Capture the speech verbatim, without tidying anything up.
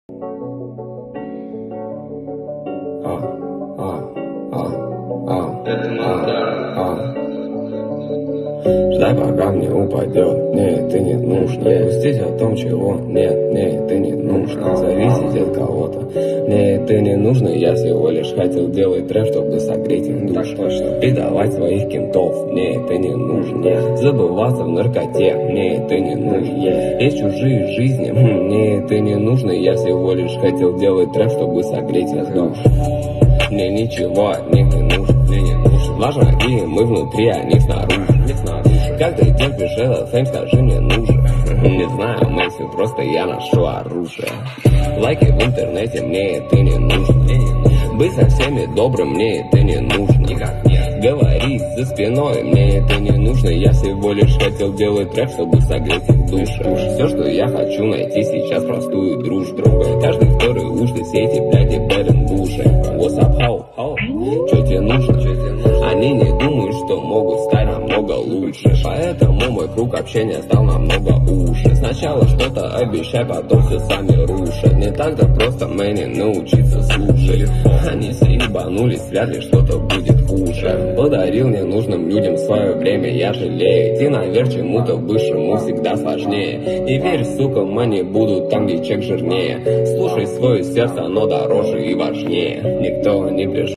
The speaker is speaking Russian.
А, а, а, а, Это надо. а. Ждай, пока мне упадет, нет, ты не нужно. Пустить о том, чего нет, нет, ты не нужно. Зависеть от кого-то, нет, ты не нужно. Я всего лишь хотел делать трэп, чтобы согреть их душ. Предавать своих кентов, нет, ты не нужно. Забываться в наркоте, нет, ты не нужно. Есть чужие жизни, нет, ты не нужно. Я всего лишь хотел делать трэп, чтобы согреть их душ. Мне ничего от них не нужно, мне не нужно. Важно, какие мы внутри, а не снаружи, не снаружи. Как ты терпишь этот фейм, скажи, мне нужен. Не знаю, мысли, просто я ношу оружие. Лайки в интернете, мне это не нужно, мне не нужно. Быть со всеми добрым, мне это не нужно, никак нет. Говорить за спиной, мне это не нужно. Я всего лишь хотел делать трэп, чтобы согреть их душу. Все, что я хочу найти сейчас, простую дружбу. Каждый второй ушли, все эти бляди бэденбуши. What's up, how, how? Чё тебе нужно? Чё тебе нужно? Они не думают, что могут стать намного лучше. Поэтому мой круг общения стал намного уше. Сначала что-то обещай, потом все сами рушат. Не так-то просто мне научиться слушать. Они все ебанулись, вряд ли что-то будет хуже. Подарил ненужным людям свое время, я жалею. Идти наверх чему-то высшему всегда сложнее. И верь, сука, мани будут там, где чек жирнее. Слушай свое сердце, оно дороже и важнее. Никто не пришел.